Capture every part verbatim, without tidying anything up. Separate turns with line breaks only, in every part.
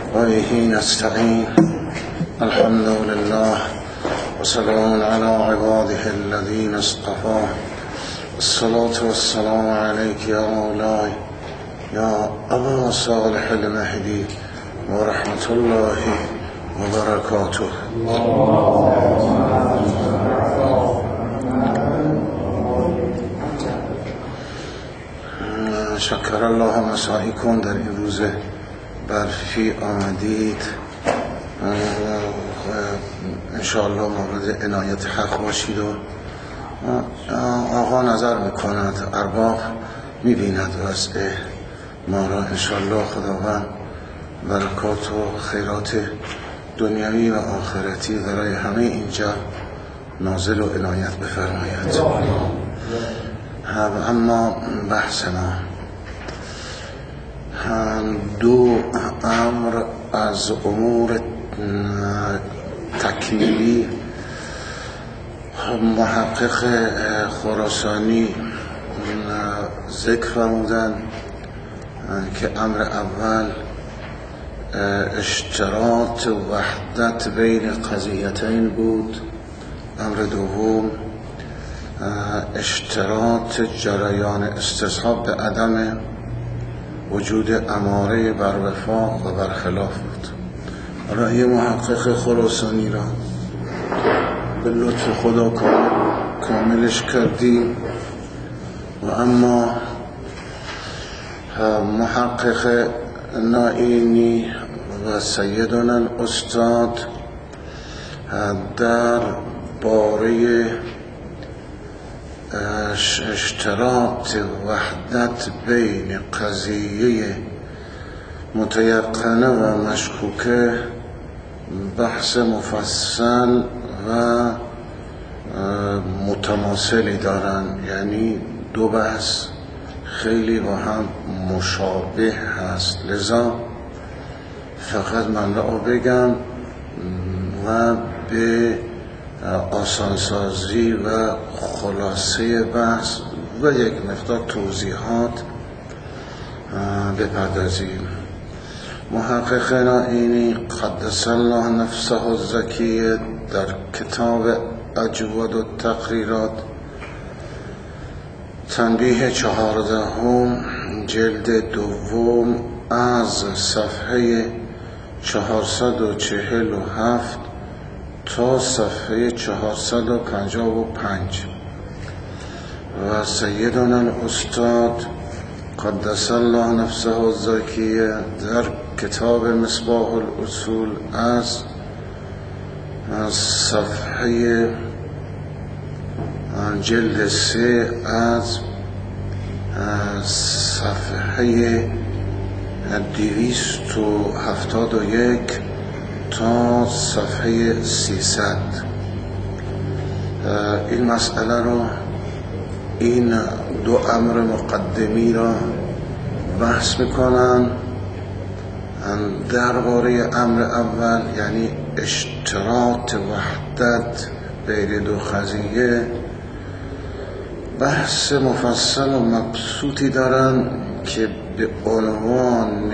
وبه نستعين. الحمد لله وسلام على عباده الذين اصطفى. الصلاة والسلام عليك يا مولاي يا أبا صالح المهدي ورحمة الله وبركاته. شکر الله مساعیکم در این روز برفی آمدید. انشاءالله مورد عنایت حق باشید و آقا نظر میکند، ارباب میبیند وضع ما را. انشاءالله خداوند برکات و خیرات دنیوی و آخرتی برای همه اینجا نازل و عنایت بفرماید. اما بحث ما دو امر از امور تکمیلی محقق خراسانی ذکر فرمودند که امر اول اشتراط وحدت بین قضیتین بود، امر دوم اشتراط جریان استصحاب به عدم وجود اماره بر وفاق و برخلاف بود. حالا یه محقق خراسانی را به لطف خدا کاملش کردیم و اما محقق نائینی و سیدنا استاد در باره اشتراط وحدت بین قضیه متیقنه و مشکوکه بحث مفصل و متماثلی دارن، یعنی دو بحث خیلی با هم مشابه هست. لذا فقط من را بگم و به آسانسازی و خلاصه بحث و یک مقدار توضیحات بپردازیم. محقق نائینی قدس الله نفسه الزکیه در کتاب اجود و تقریرات تنبیه چهاردهم جلد دوم از صفحه چهارصد و چهل و هفت تا صفحه چهارصد و پنجاه و پنج و سیدنا استاد قدس الله نفسه الزکیه در کتاب مصباح الاصول از از صفحه جلد سه از صفحه دویست و هفتاد و یک تا صفحه سیصد این مسئله رو، این دو امر مقدمی را بحث میکنن. درباره امر اول یعنی اشتراط وحدت بین دو قضیه بحث مفصل و مبسوطی دارن که به عنوان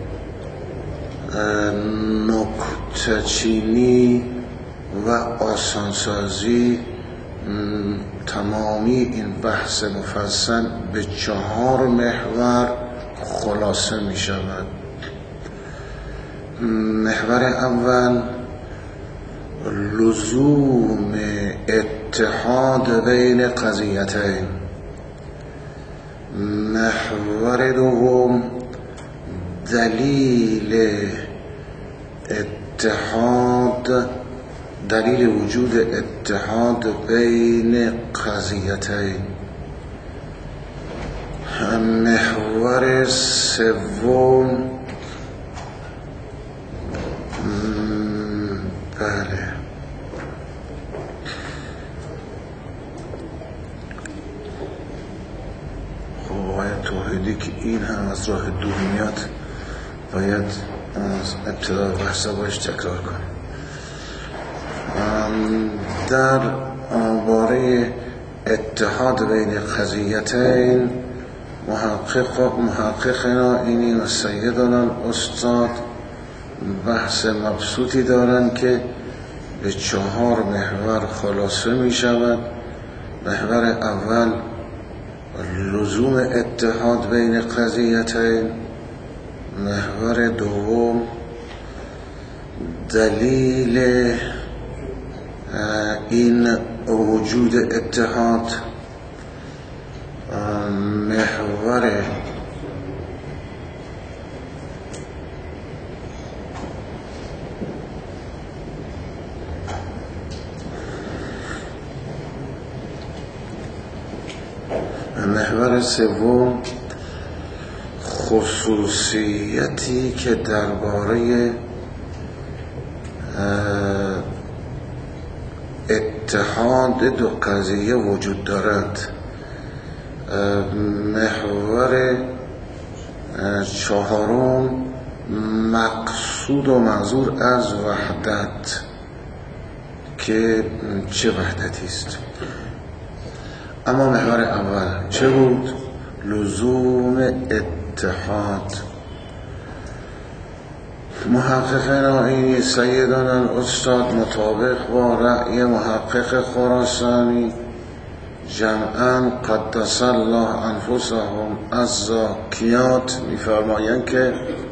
نکته‌چینی و آسانسازی تمامی این بحث مفصل به چهار محور خلاصه می شود. محور اول لزوم اتحاد بین قضیتین. محور دوم دلیل اتحاد دلیل وجود اتحاد بین قضیتین. محور سوم بله خب باید توحیدی که این هم از راه دور میاد باید از ابتدا بحثا باش تکرار کنیم. در باره اتحاد بین قضیتین محقق محققنا اینی و سیدنا استاد بحث مبسوطی دارند که به چهار محور خلاصه می شود. محور اول لزوم اتحاد بین قضیتین، محور دوم دلیل این وجود اتحاد، محور محور سوم خصوصیتی که درباره اتحاد دو قضیه وجود دارد. محور چهارم مقصود و منظور از وحدت که چه وحدتی است. اما محور اول چه بود؟ لزوم اتحاد. محققین آیینی سیدان الاستاد مطابق با رأی محقق خراسانی جمعاً قدس الله انفسهم الزاکیات می‌فرمایند که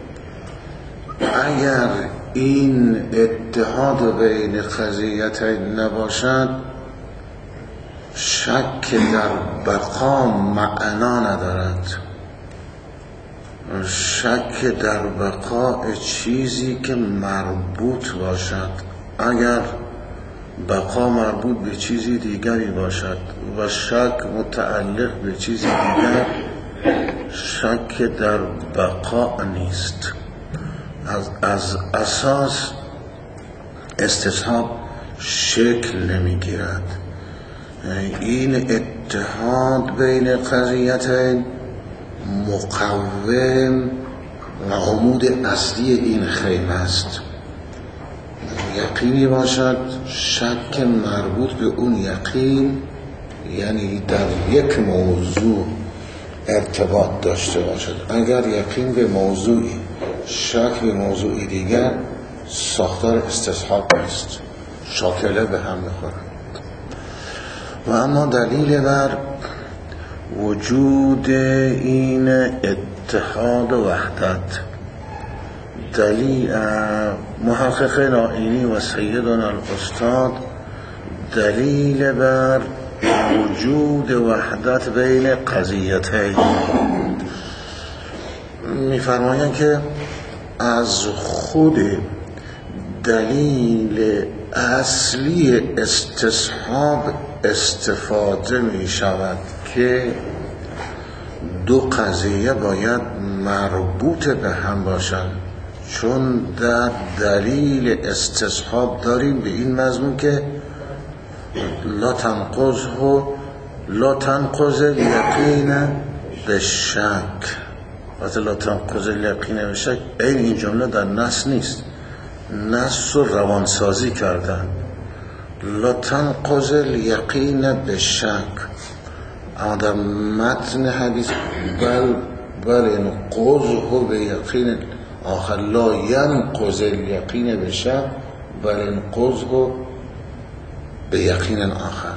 اگر این اتحاد بین قضیتین نباشد، شک در بقا معنا ندارد. شک در بقا چیزی که مربوط باشد. اگر بقا مربوط به چیزی دیگری باشد و شک متعلق به چیزی دیگر، شک در بقا نیست. از, از اساس استصحاب شکل نمیگیرد. این اتحاد بین قضیتین مقوم و عمود اصلی این خیمه است. یقینی باشد، شک مربوط به اون یقین، یعنی در یک موضوع ارتباط داشته باشد. اگر یقین به موضوعی، شک به موضوعی دیگر، ساختار استصحاب نیست، شاکله به هم میخورد. و اما دلیل بر وجود این اتحاد و وحدت، دلیل محققین آیینی و سیدان الاستاد دلیل بر وجود وحدت بین قضیتین می‌فرمایند که از خود دلیل اصلی استصحاب استفاده می شود که دو قضیه باید مربوط به هم باشند، چون در دلیل استصحاب داریم به این مضمون که لا تنقضه لا تنقض الیقین بالشک. وقتی لا تنقض الیقین بالشک، این این جمله در نص نیست، نص رو روانسازی کردن. لا تنقض الیقین بالشک، اما در متن حدیث بل بل انقضه به یقین آخر، لا ینقض الیقین بالشک بل انقضه به یقین آخر.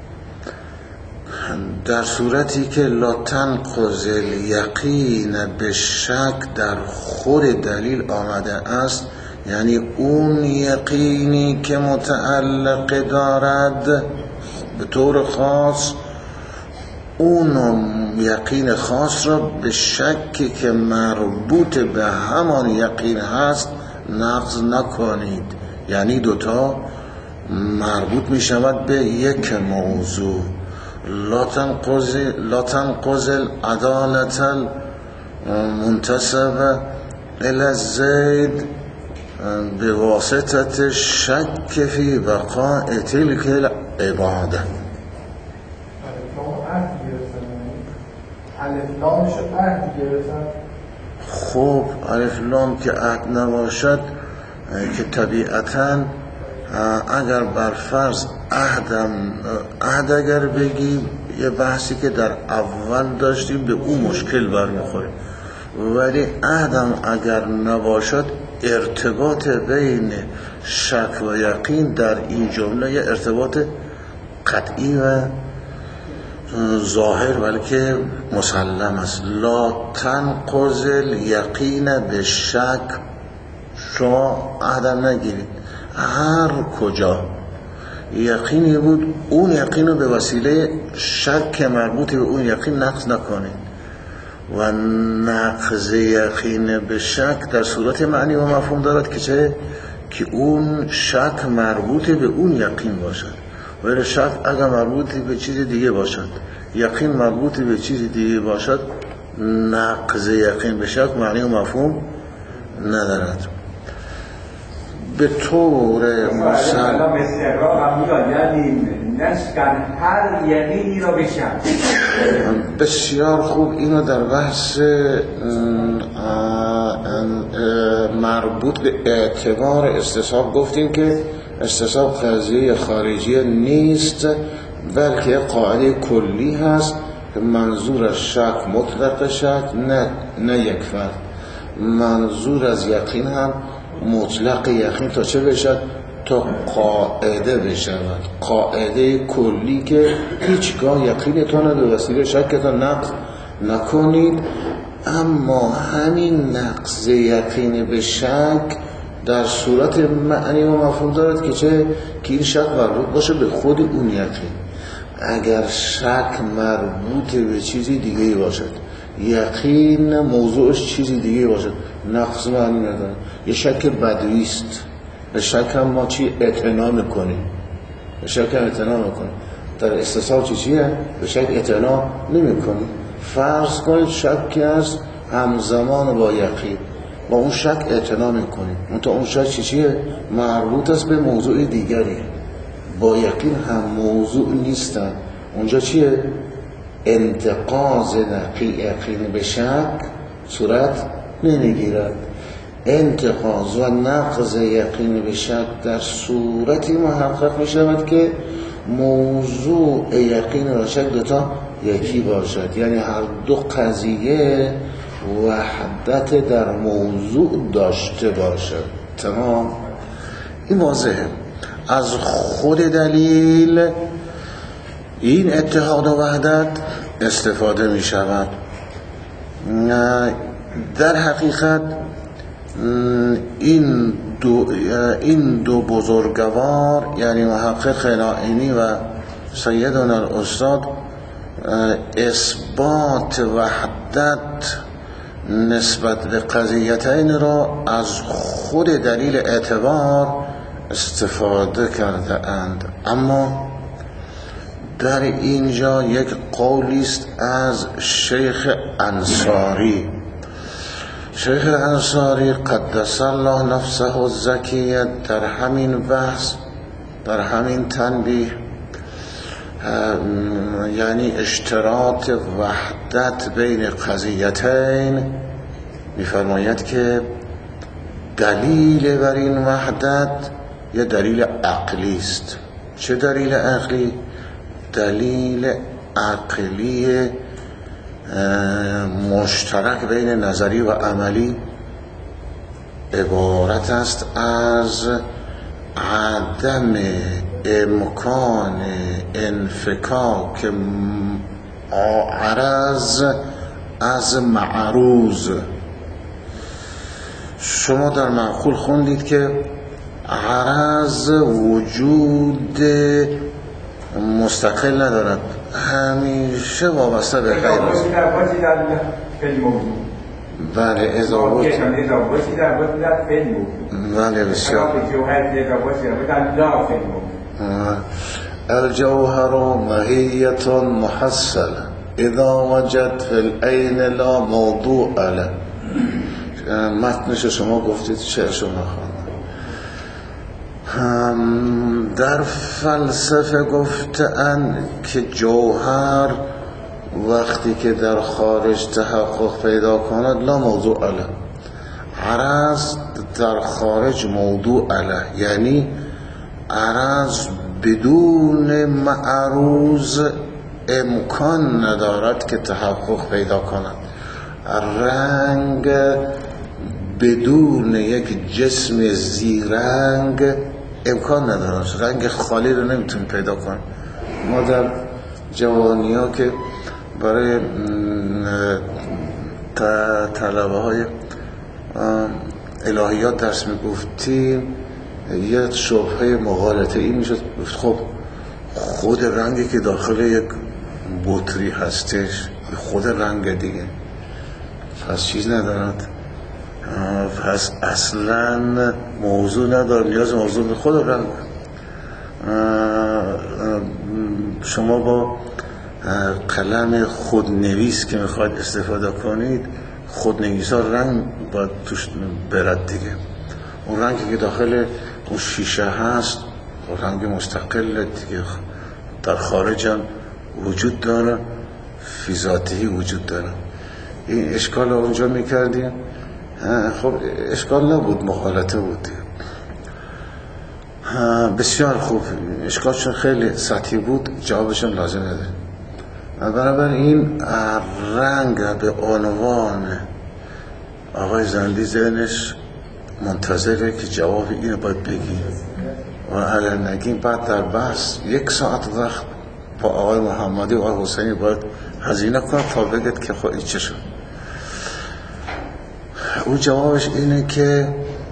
در صورتی که لا تنقض الیقین بالشک در خود دلیل آمده است، یعنی اون یقینی که متعلق دارد به طور خاص، اون یقین خاص را به شکی که مربوط به همان یقین هست نقض نکنید. یعنی دوتا مربوط می شود به یک موضوع. لا تنقض لا تنقض العدالة المنتسبة الى الزید به واسطه شک فی بقاء تلک العباده. خب الف لام که عهد نباشد که طبیعتاً اگر بر فرض عهدم عهد اگر بگیم، یه بحثی که در اول داشتیم به اون مشکل برمیخوریم. ولی عهدم اگر نباشد ارتباط بین شک و یقین در این جمله یه ارتباط قطعی و ظاهر بلکه مسلم است. لا تنقض الیقین به شک، شما عهدم نگیرید هر کجا یقینی بود اون یقین رو به وسیله شک مربوط به اون یقین نقض نکنید. و نقض یقین به شک در صورت معنی و مفهوم دارد که چه؟ که اون شک مربوط به اون یقین باشد. ولی شک اگر مربوط به چیز دیگه باشد، یقین مربوط به چیز دیگه باشد، نقض یقین به شک معنی و مفهوم ندارد. به طور
مثلا استقرار هم میاد یعنی نشکن هر یقینی را به شک.
بسیار خوب. اینو در بحث مربوط به اعتبار استصحاب گفتیم که استصحاب قضیه خارجی نیست بلکه قاعده کلی هست که منظور از شک مطلق شک، نه نه یک فرد. منظور از یقین هم مطلق یقین تا چه بشد؟ تا قاعده بشود، قاعده کلی که هیچگاه یقینتان به وسیله شکتان نقض نکنید. اما همین نقض یقین به شک در صورت معنی و مفهوم دارد که چه؟ که این شک مربوط باشه به خود اون یقین. اگر شک مربوط به چیزی دیگه باشد، یقین موضوعش چیزی دیگه باشد، نقص معنی نداره. یه شک بدویست، به شک هم ما چی اعتنا میکنیم، به شک هم اعتنا میکنیم. در استصحاب چی چیه؟ به شک اعتنا نمیکنیم. فرض کنید شکی است همزمان با یقین، با اون شک اعتنا میکنیم، اون تا اون شک چی چیه؟ مربوط است به موضوع دیگری، با یقین هم موضوع نیستن. اونجا چیه؟ انتقاض نقی یقین به شک صورت نمیگیرد. انتقاض و نقض یقین به شک در صورتی محقق می شود که موضوع یقین و شک دوتا یکی باشد، یعنی هر دو قضیه وحدت در موضوع داشته باشد. تمام. این واضحه. از خود دلیل این اتحاد و وحدت استفاده می شود. در حقیقت این دو, این دو بزرگوار یعنی محقق نائینی و سیدنا الاستاد اثبات وحدت نسبت به قضیتین را از خود دلیل اعتبار استفاده کرده اند. اما در اینجا یک قولی است از شیخ انصاری. شیخ انصاری قدس الله نفسه الزکیه در همین بحث، در همین تنبیه، یعنی اشتراط وحدت بین قضیتین، می‌فرماید که دلیل بر این وحدت یه دلیل عقلی است. چه دلیل عقلی؟ دلیل عقلی مشترک بین نظری و عملی عبارت است از عدم امکان انفکاک عرض از معروض. شما در معقول خوندید که عرض وجود مستقل ندارد، همیشه وابسته به غیر است. بله اضافه بله بسیار. الجوهر ماهیت محصل اذا وجد فی العین لا موضوع له. متنش شما گفتید، چه شما خواندید. در فلسفه گفتن که جوهر وقتی که در خارج تحقق پیدا کند لا موضوع علیه، عرض در خارج موضوع علیه، یعنی عرض بدون معروض امکان ندارد که تحقق پیدا کند. رنگ بدون یک جسم زیرنگ امکان نداره. رنگ خالی رو نمیتونیم پیدا کنیم. ما در جوانی ها که برای طلبه های الهیات درس میگفتیم یه شبهه مغالطه ای میشد، خب خود رنگی که داخل یک بطری هستش خود رنگ دیگه، پس چیز ندارد، پس اصلا موضوع نداره، نیاز موضوع به خود رنگ. شما با قلم خودنویس که میخواید استفاده کنید، خودنویس ها رنگ باید توش برد دیگه. اون رنگی که داخل اون شیشه هست رنگ مستقل دیگه، در خارج هم وجود داره، فی ذاتی وجود داره. این اشکال رو اونجا میکردیم، خب اشکال نبود، مغالطه بود. بسیار خوب، اشکالشون خیلی سطحی بود، جوابشون لازم نداره. بنابراین رنگ به عنوان آقای زندی ذهنش منتظره که جواب اینو باید بگی و اگر نگیم بعد در بحث یک ساعت وقت با آقای محمدی و آقای حسینی باید هزینه کنم تا بگید که خب این چه شد. او جوابش اینه که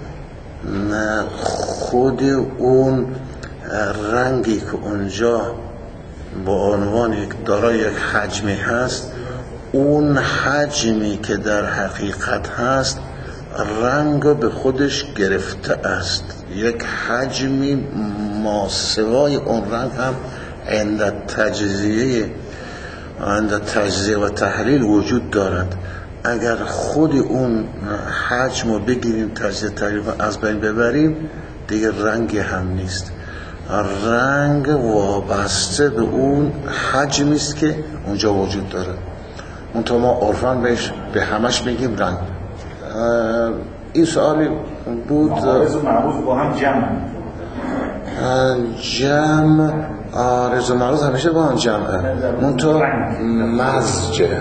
خود اون رنگی که اونجا با عنوان یک دارای یک حجمی هست، اون حجمی که در حقیقت هست رنگ به خودش گرفته است. یک حجمی ماسوای اون رنگ هم عند تجزیه عند تجزیه و تحلیل وجود دارد. اگر خود اون حجم رو بگیریم، تجزیه تحلیل از بین ببریم، دیگه رنگی هم نیست. رنگ وابسته به اون حجمی است که اونجا وجود داره. منتها ما عرفاً بهش به همش میگیم رنگ. این سوالی بود.
عارض و معروض با هم جمع
جمع عارض و معروض همیشه با هم جمعه، منتها مزجه،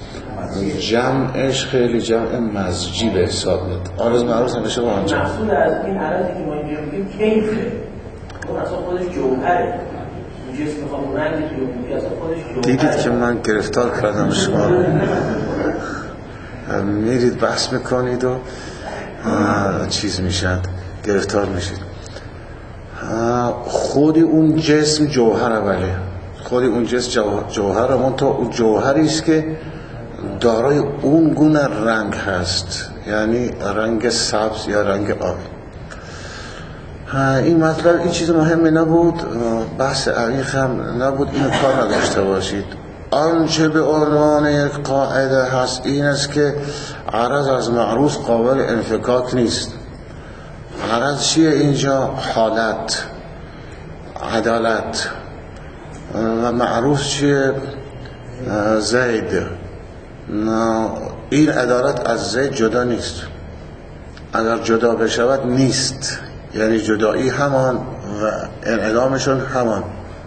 جمعش خیلی جمع مزجی به حساب میاد. عارض و معروض همیشه با هم جمع.
مقصود از این عرضی که ما اینجا میگیم کیفه، اون اصلا خودش جوهره، اون جسم میخوام رنگی که میگی اصلا خودش جوهره.
دیدید که من گرفتار کردم شما، میرید بحث میکنید و چیز میشد، گرفتار میشید. خودی اون جسم جوهره، ولی خودی اون جسم جوهره، منتها اون جوهری است که دارای اون گونه رنگ هست، یعنی رنگ سبز یا رنگ آبی. این مطلب این چیز مهمی نبود، بحث عمیق هم نبود، این کار نداشته باشید. آنچه به عنوان یک قاعده هست این است که عرض از معروض قابل انفکاک نیست. عرض چیه اینجا؟ حالت، عدالت. و معروض چیه؟ زید. این عدالت از زید جدا نیست، اگر جدا بشود نیست، یعنی جدایی همان و انعدامشون همان.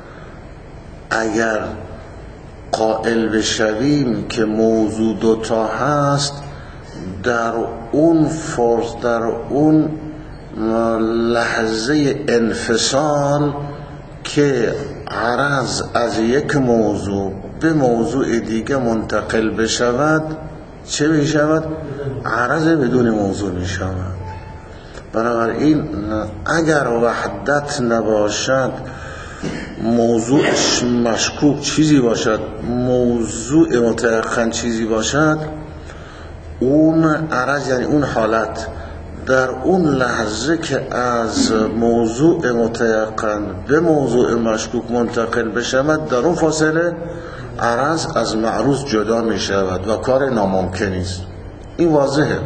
اگر قائل بشویم که موضوع دوتا هست، در اون فرص، در اون لحظه انفصال که عرض از یک موضوع به موضوع دیگه منتقل بشود، چه بشود؟ عرض بدون موضوع میشود. بنابراین اگر وحدت نباشد، موضوعش مشکوک چیزی باشد، موضوع متيقن چیزی باشد، اون عرض یعنی اون حالت در اون لحظه که از موضوع متيقن به موضوع مشکوک منتقل بشود، در اون فاصله عرض از معروض جدا می شود و کار ناممکنی است. این واضحه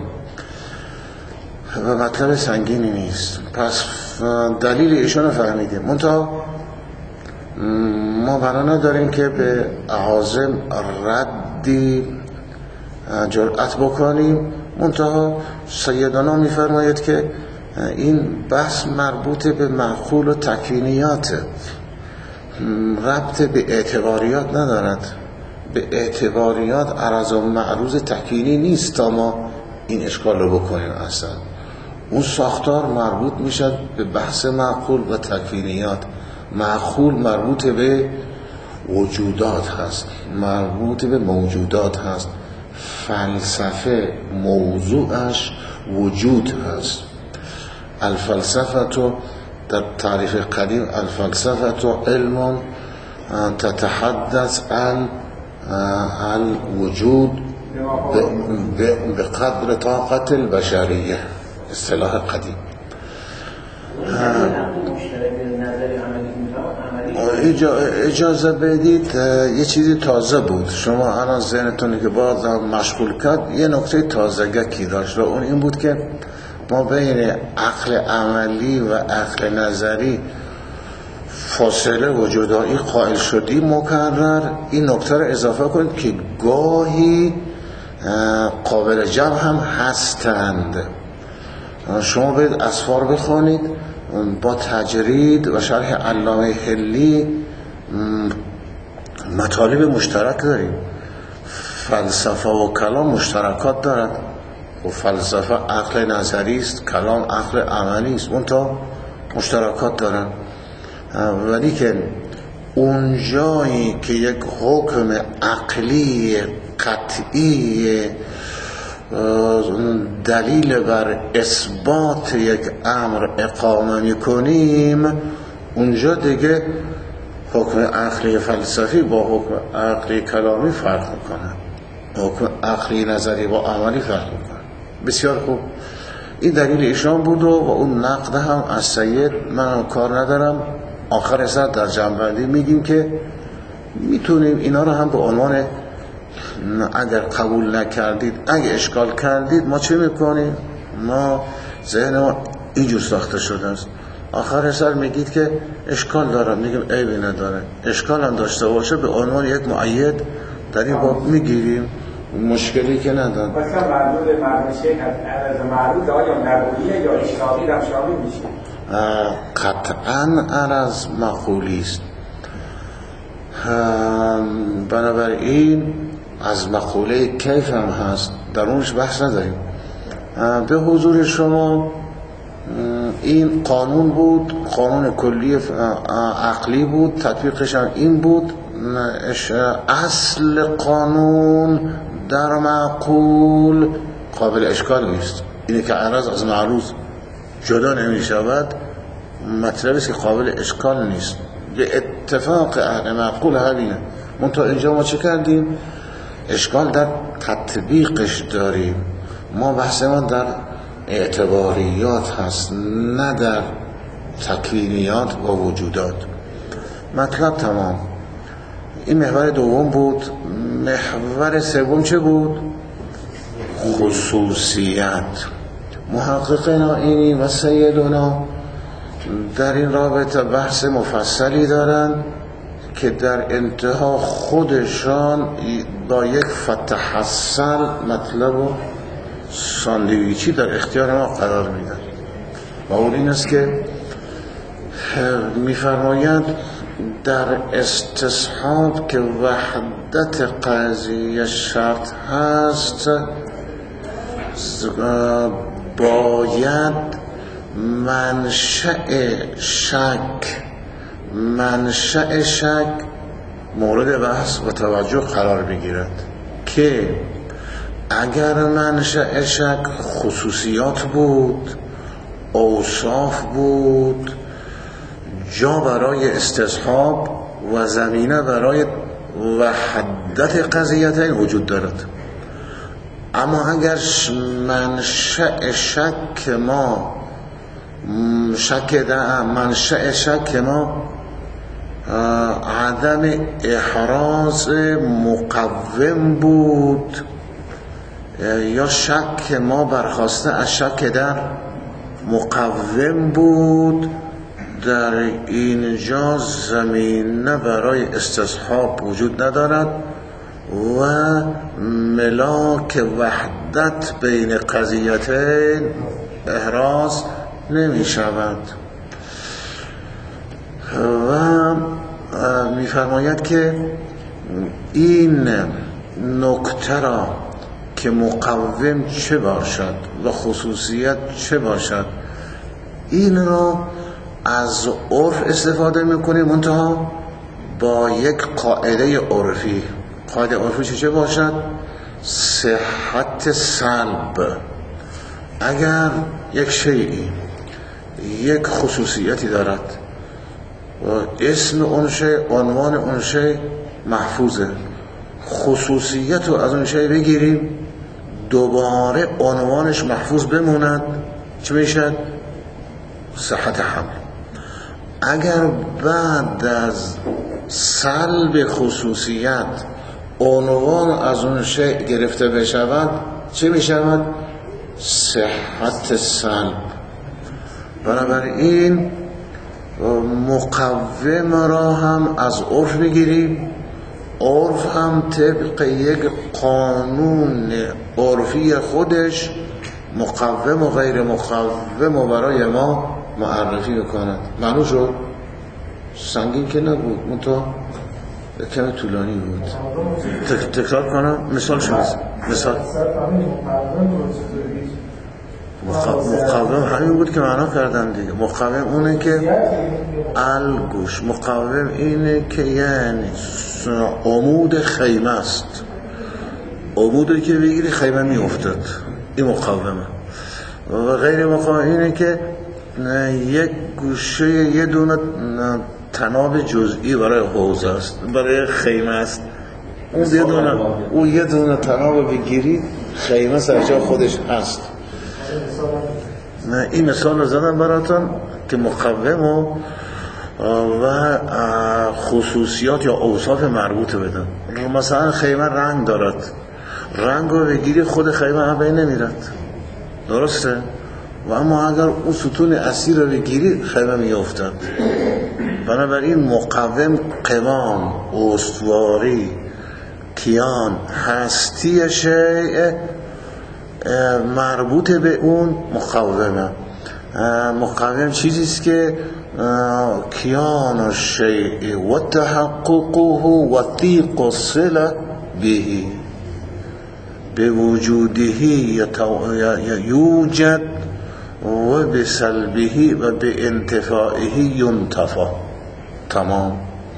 و مطلب سنگینی نیست. پس دلیل ایشون رو فهمیدیم، منتها ما بنا نداریم که به عازم ردی جرأت بکنیم. منتها سیدانا میفرماید که این بحث مربوط به معقول و تکوینیات، ربط به اعتباریات ندارد. به اعتباریات عرض و معروض تکوینی نیست تا ما این اشکال رو بکنیم. اصلا اون ساختار مربوط میشد به بحث معقول و تکوینیات. معقول مربوط به وجودات هست، مربوط به موجودات هست. فلسفه موضوعش وجود هست. الفلسفه تو در تعریف قدیم الفلسفه تو علم تتحدث عن الوجود به قدر طاقت البشریه، اصطلاح قدیم. اجازه بدید یه چیزی تازه بود، شما الان ذهنتونی که باز مشغول کرد، یه نکته تازگی داشت و اون این بود که ما بین عقل عملی و عقل نظری فاصله و جدایی قائل شدیم مکرر. این نکته رو اضافه کنید که گاهی قابل جمع هم هستند. شما باید اسفار بخوانید، با تجرید و شرح علامه حلی مطالب مشترک داریم. فلسفه و کلام مشترکات دارد و فلسفه عقل نظری است، کلام عقل عملی است، اون تا مشترکات دارن. ولی که اون جایی که یک حکم عقلی قطعی دلیل بر اثبات یک امر اقامه میکنیم، اونجا دیگه حکم عقلی فلسفی با حکم عقلی کلامی فرق میکنه، حکم عقلی نظری با عملی فرق میکنه. بسیار خوب، این دلیل ایشان بود و اون نقد هم از سید من کار ندارم. آخر سر در جنبندی میگیم که میتونیم اینا رو هم به عنوان اگر قبول نکردید، اگه اشکال کردید، ما چه میکنیم؟ ما ذهن ما اینجور ساخته شده است. آخر سر میگید که اشکال دارم، میگیم عیبی نداره. اشکال هم داشته باشه به عنوان یک مؤید در این باب میگیریم، مشکلی که نداره.
مثلا مربوط به مربوط شیخ از مربوط آیا نقولیه یا اشتاقی در شامل میشه؟
قطعا عرض مقولی است. بنابراین از مقوله کیف هم هست، در اونش بحث نداریم. به حضور شما این قانون بود، قانون کلی عقلی بود، تطبیقش هم این بود. اصل قانون در معقول قابل اشکال نیست. اینه که عرض از معروض جدا نمی شود، مطلبی است که قابل اشکال نیست. به اتفاق اهل معقول همینه. منتها اینجا ما چه کردیم؟ اشکال در تطبیقش داریم. ما بحث ما در اعتباریات هست، نه در تکوینیات و وجودات. مطلب تمام. این محور دوم بود. محور سوم چه بود؟ خصوصیت. محققین آیینی و سیدونا در این رابطه بحث مفصلی دارن که در انتها خودشان با یک فتحصل مطلب و ساندویچی در اختیار ما قرار میدن و اون این است که میفرماید در استصحاب که وحدت قضیه شرط هست، باید منشأ شک منشأ شک مورد بحث و توجه قرار بگیرد که اگر منشأ شک خصوصیات بود، اوصاف بود، جا برای استصحاب و زمینه برای وحدت قضیتین وجود دارد. اما اگر منشأ شک ما شک در منشأ شک ما عدم احراز مقوم بود یا شک ما برخواسته از شک در مقوم بود، در اینجا زمینه برای استصحاب وجود ندارد و ملاک وحدت بین قضیتین احراز نمی شود. و می فرماید که این نکته را که مقوم چه باشد و خصوصیت چه باشد این را از عرف استفاده میکنیم، منتها با یک قاعده عرفی. قاعده عرفی چه باشد؟ صحت سلب. اگر یک شیئی یک خصوصیتی دارد و اسم اون شی، عنوان اون شی محفوظه، خصوصیت رو از اون شی بگیریم دوباره عنوانش محفوظ بموند، چه میشد؟ صحت حمل. اگر بعد از سلب خصوصیت عنوان از اون شی گرفته بشود چه میشود؟ صحت سلب. بنابراین مقوم را هم از عرف بگیریم، عرف هم طبق یک قانون عرفی خودش مقوم و غیر مقوم و برای ما معرفی بکند. معلوم شد؟ سنگین که نبود، منطقه کمی طولانی بود. تکرار کنم مثال شما. مثال مقوم همین بود که معنا کردم دیگه. مقوم اونه که الگوش، مقوم اینه که یعنی عمود خیمه است، عمودی که بگیری خیمه می افتد، این مقومه. و غیر مقوم اینه که یک گوشه یه دونه تناب جزئی برای حوض است، برای خیمه است، اون یه دونه اون یه دونه تناب بگیری خیمه سرجا خودش هست. این مثال رو زدم براتون که مقوم و خصوصیات یا اوصاف مربوط بدن. مثلا خیمه رنگ دارد، رنگ رو بگیری خود خیمه هم بین نمیرد، درسته؟ و اما اگر اون ستون اصلی رو بگیری خیمه میافتد. بنابراین مقوم قوام، استواری، کیان، هستی شیء مربوط به اون مقومه. مقوم چیزیست که کیان الشیء و تحققه وثیق الصله به، به وجوده یوجد و به سلبه و به انتفاعه ینتفع. تمام.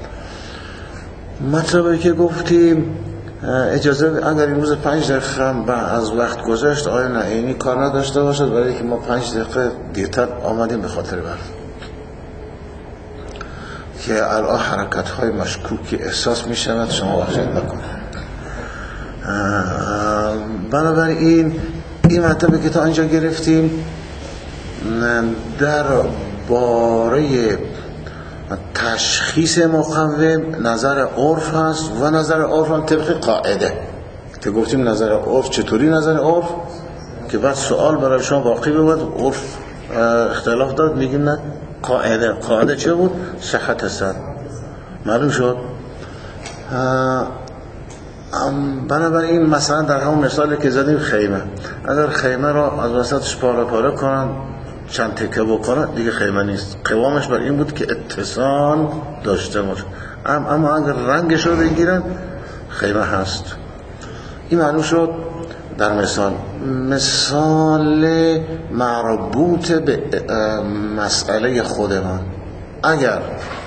مطلبی که گفتیم اجازه اگر این روز پنج دقیقه هم از وقت گذشت آیا نه اینی کار نداشته باشد، برای که ما پنج دقیقه دیرتر آمدیم به خاطر برد که الان حرکت های مشکوکی احساس می شود، شما وحشت نکنید. بنابراین این مطلبی که تا اینجا گرفتیم در باره تشخیص مقوم نظر عرف هست و نظر عرف هم طبق قاعده که گفتیم. نظر عرف چطوری؟ نظر عرف که بعد سوال برای شما باقی بود، عرف اختلاف داد، میگیم نه قاعده. قاعده چه بود؟ صحت سلب. معلوم شد؟ بنابراین مثلا در همون مثالی که زدیم خیمه، اگر خیمه را از وسطش پاره پاره کنن، چند تکه بکنن، دیگه خیمه نیست. قوامش بر این بود که اتصال داشته باشه. ام اما اگر رنگش رو بگیرن خیمه هست. این معلوم شد در مثال. مثال مربوط به مسئله خودمان، اگر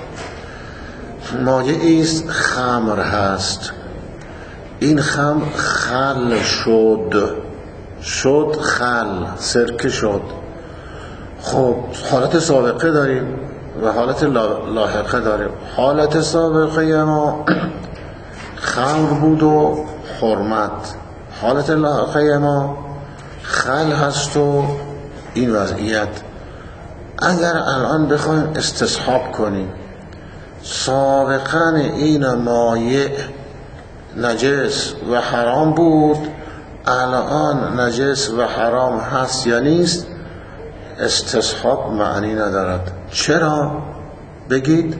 مایعی است خمر هست، این خمر خل شد، شد خل، سرکه شد. خب حالت سابقه داریم و حالت لاحقه داریم. حالت سابقه ما خمر بود و حرمت، حالت لاحقه ما خل هست و این وضعیت. اگر الان بخوایم استصحاب کنیم سابقا این مایع نجس و حرام بود، الان نجس و حرام هست یا نیست، استصحاب معنی ندارد. چرا؟ بگید.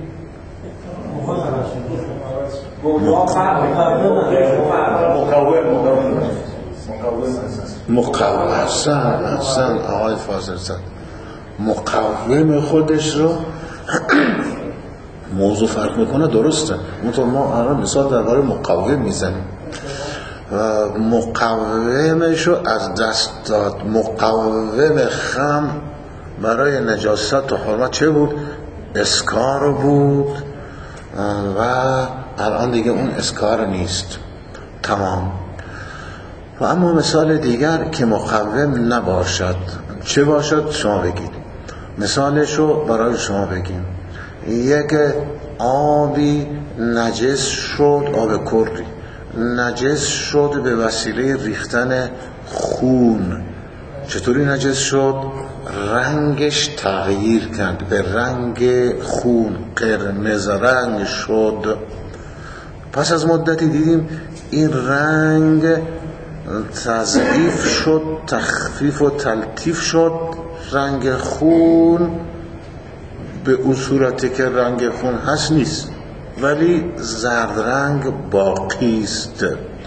مقوم احسن احسن آقای فاضل زد. مقوم خودش رو موضوع فرق میکنه درسته. اونطور ما الان مثال درباره مقوم میزنیم و مقومشو از دست داد. مقوم خم برای نجاست و حرمت چه بود؟ اسکار بود و الان دیگه اون اسکار نیست. تمام. و اما مثال دیگر که مقوم نباشد چه باشد؟ شما بگید. مثالشو برای شما بگیم. یک آبی نجس شد، آب کردی نجس شد به وسیله ریختن خون. چطوری نجس شد؟ رنگش تغییر کرد به رنگ خون، قرمز رنگ شد. پس از مدتی دیدیم این رنگ تضعیف شد، تخفیف و تلطیف شد. رنگ خون به اون صورتی که رنگ خون هست نیست، ولی زرد رنگ باقی است.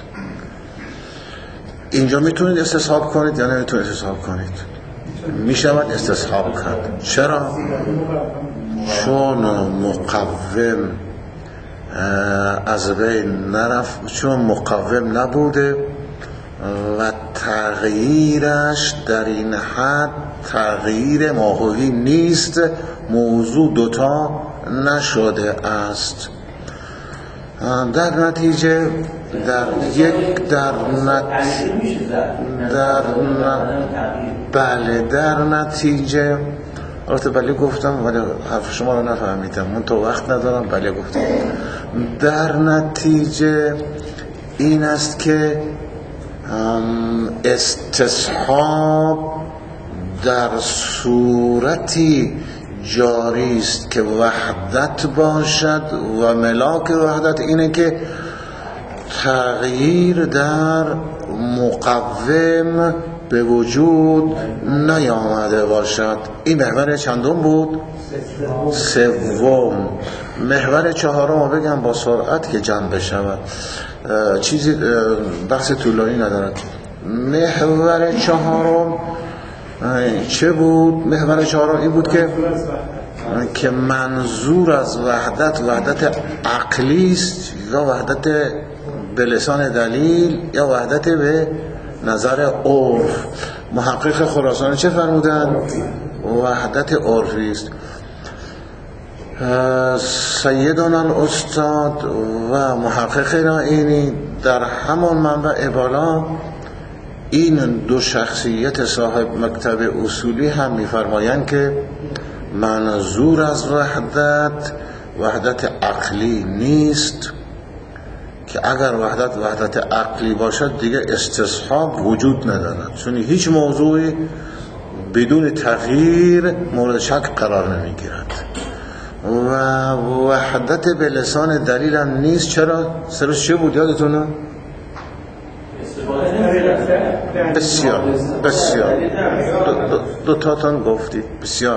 اینجا میتونید استصحاب کنید یا نمیتونید استصحاب کنید؟ میشود استصحاب کرد. چرا؟ چون مقوم از بین نرفت، چون مقوم نبوده و تغییرش در این حد تغییر ماهوی نیست. موضوع دوتا نشده است. در نتیجه در یک در نت در بله در نتیجه البته بله گفتم ولی حرف شما رو نفهمیدم، من تو وقت ندارم. بله گفتم. در نتیجه این است که استصحاب در صورتی جاری است که وحدت باشد و ملاک وحدت اینه که تغییر در مقوم به وجود نیامده باشد. این محور چندم بود؟ سوم. محور چهارم بگم با سرعت که جمع بشود، چیزی بحث طولانی ندارد. محور چهارم چه بود؟ محور چهارم این بود که که منظور از وحدت وحدت عقلی است یا وحدت به لسان دلیل یا وحدت به نظر عرف. محقق خراسانی چه فرمودن؟ وحدت عرفی است. سیدنا الاستاد و محقق نائینی در همان منبع بالا این دو شخصیت صاحب مکتب اصولی هم می‌فرمایند که منظور از وحدت وحدت عقلی نیست، که اگر وحدت وحدت عقلی باشد دیگه استصحاب وجود ندارد، چون هیچ موضوعی بدون تغییر مورد شک قرار نمیگیرد. و وحدت به لسان دلیل هم نیست. چرا؟ سرش چه بود یادتونه؟ بسیار بسیار دو, دو, دو تا تان گفتید. بسیار.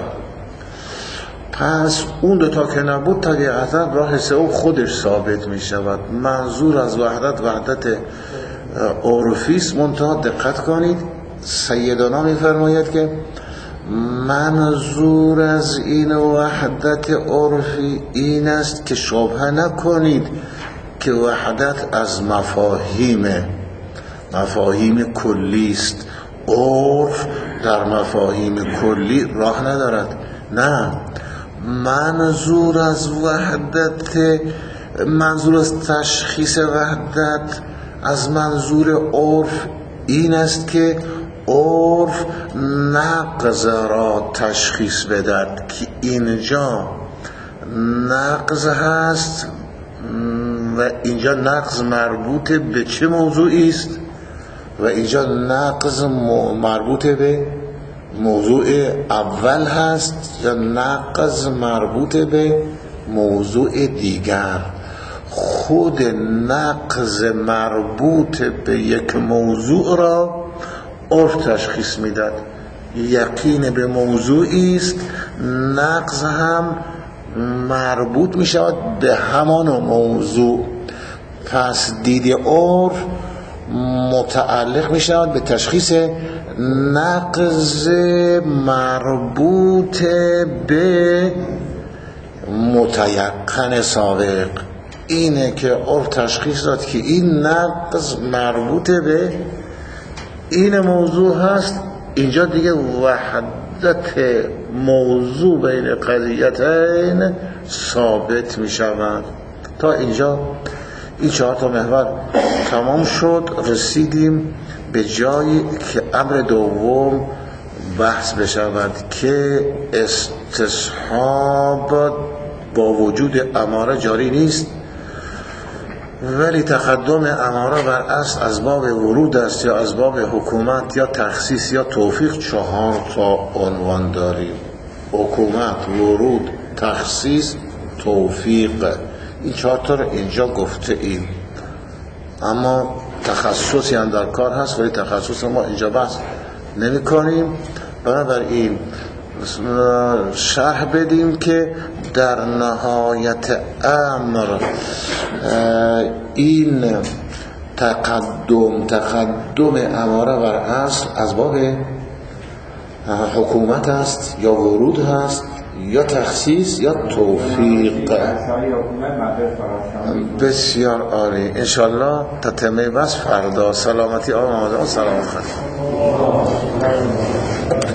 پس اون دو تا که نبود طبیعتا راه سوم خودش ثابت می شود. منظور از وحدت وحدت عرفی است. منتها دقت کنید سیدنا می فرماید که منظور از این وحدت عرفی این است که شبهه نکنید که وحدت از مفاهیم مفاهیم کلی است. عرف در مفاهیم کلی راه ندارد. نه، منظور از وحدت، منظور از تشخیص وحدت از منظور عرف این است که عرف نقض را تشخیص بدهد که اینجا نقض هست و اینجا نقض مربوط به چه موضوعی است و اینجا نقض مربوط به موضوع اول هست یا نقض مربوط به موضوع دیگر. خود نقض مربوط به یک موضوع را عرف تشخیص میداد. یقین به موضوعی است، نقض هم مربوط می شود به همان موضوع. پس دید عرف متعلق می شود به تشخیص نقض مربوط به متیقن سابق اینه که عرف تشخیص داد که این نقض مربوط به این موضوع هست. اینجا دیگه وحدت موضوع بین قضیتین ثابت می شود. تا اینجا این چهار تا محور تمام شد، رسیدیم به جایی که امر دوم بحث بشود که استصحاب با وجود اماره جاری نیست، ولی تقدم اماره بر اصل از باب ورود است یا از باب حکومت یا تخصیص یا توفیق. چهار تا عنوان داریم: حکومت، ورود، تخصیص، توفیق. این چهار تا رو اینجا گفته ایم، اما تخصصی هم در کار هست ولی تخصص ما اینجا بحث نمی کنیم. بنابراین شرح بدیم که در نهایت امر این تقدم تقدم اماره بر اصل از باب حکومت است یا ورود هست یا تخصیص یا توفیق. بسیار عالی. انشالله تتمه بس فردا. سلامتی آقا محمد، سلام خیلی.